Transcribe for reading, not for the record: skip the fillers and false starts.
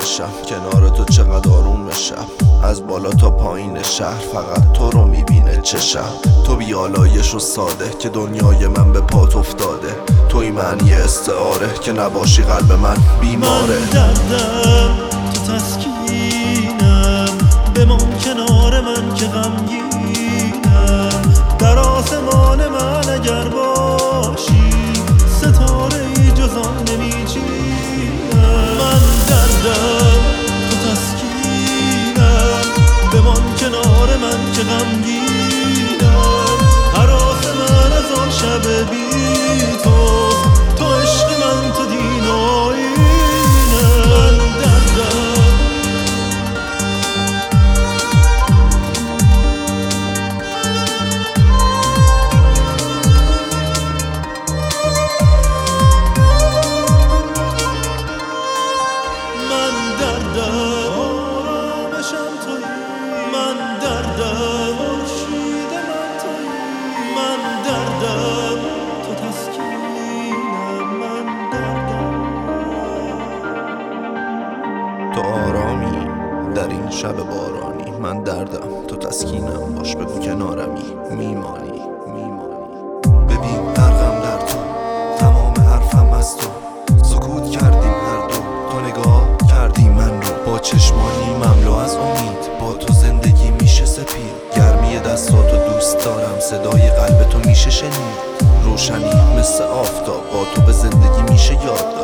بشم کنار تو چقدر آروم بشم. از بالا تا پایین شهر فقط تو رو میبینه چشم. تو بیالایش و ساده که دنیای من به پات افتاده. توی معنی استعاره که نباشی قلب من بیماره. من دردم تو تسکینم، بمان کنار من که غمگینم. در آسمان من اگر باشی ستاره ای جز آن نمیچینم. من دردم تو تسکینم، بمان کنار من که غمگینم. هراس من از آن شب بی تو عشق من تو دین و آیینم. من دردم آرامشم تویی. من دردم خورشید من تویی. من دردم تو تسکینم. من دردم تو آرامی در این شب بارانی. من دردم تو تسکینم. باش بگو کنارمی میمانی. ببین غرقم در تو، تمام حرفم از تو. سکوت کردیم هر دو، تو نگاه کردی من رو با چشمانی مملو از امید. با تو زندگی میشه سپید. گرمی دستاتو دوست دارم، صدای قلب تو میشه شنید. روشنی مثل آفتاب با تو به زندگی میشه یاد.